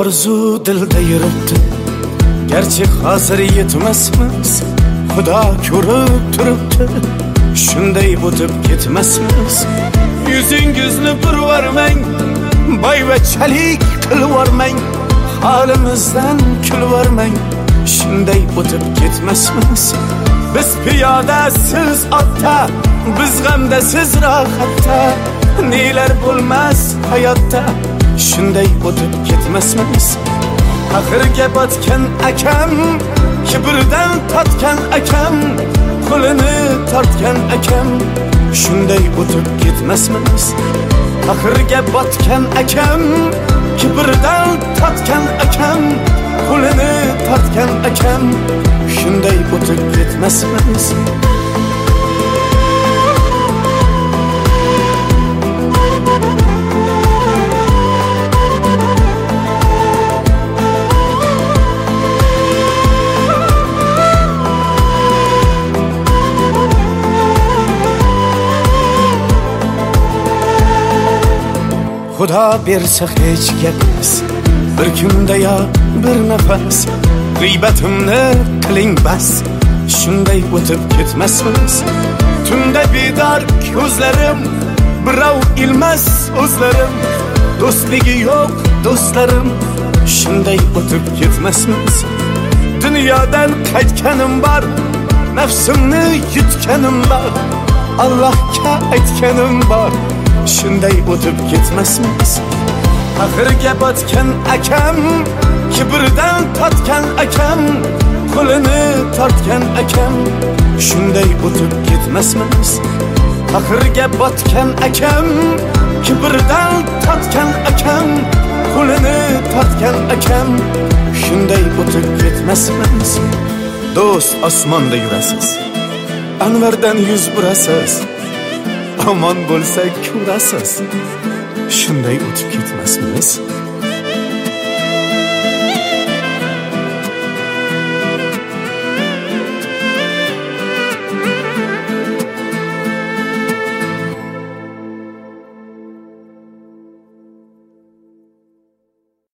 orzu dilda yuribdi, garchi hozir yetmasmiz, Xudo ko'rib turibdi, shunday o'tib ketmasmiz. Yuzingizni burvarmang, boyvachalik qilvormang, holimizdan kulvormang, shunday o'tib ketmasmiz. Biz piyoda, siz otda, biz g'amda, siz rohatda, nelar bo'lmas hayotda, shunday o'tib ketmasmiz. Axirga botgan akam, kibrdan totgan akam, qo'lini tortgan akam, shunday o'tib ketmasmiz. Axirga botgan akam, kibrdan totgan akam, qo'lini tortgan akam, shunday o'tib ketmasmiz. Xudo bersa hech gapmas, bir kunda yo bir nafas, g'iybatimni qiling bas, shunday o'tib ketmasmiz. Tunda bedor ko'zlarim, birov ilmas o'zlarim, do'stligi yo'q do'stlarim, shunday o'tib ketmasmiz. Dunyodan qaytganim bor, nafsimni yutganim bor, Allohga aytganim bor, shunday o'tib ketmasmiz. Axirga botgan akam, kibrdan totgan akam, qo'lini tortgan akam, shunday o'tib ketmasmiz. Axirga botgan akam, kibrdan totgan akam, qo'lini tortgan akam, shunday o'tib ketmasmiz. Do'st, osmonda yurasiz, anvardan yuz burasiz, omon bo'lsak ko'rasiz, shunday o'tib ketmasmiz.